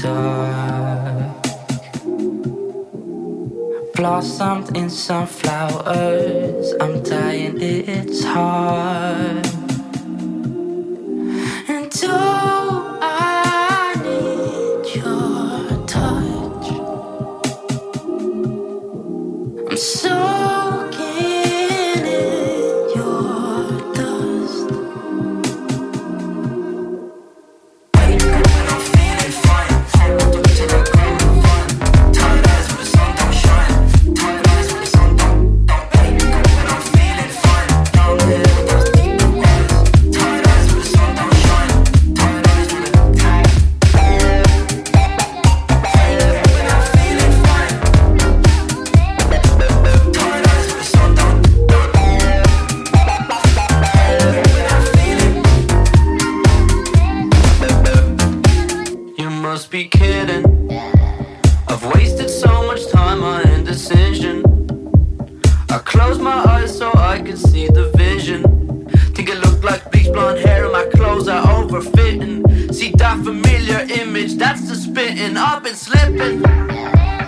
dark. Blossomed in sunflowers, I'm dying, it's hard. And oh, I need your touch. I'm soaking in your dust. I'm feeling fine. To the ground, fun. Tired eyes with the sun don't shine. Tired eyes with the sun don't. And I'm feeling fine. Down there with those deep blue eyes. Tired eyes with the sun don't shine. Tired eyes with the. And I'm feeling fine. Tired eyes with the sun don't. You must be kidding. I've wasted so much time on indecision. I close my eyes so I can see the vision. Think it look like bleach blonde hair and my clothes are overfitting. See that familiar image, that's the spitting. I've been slipping.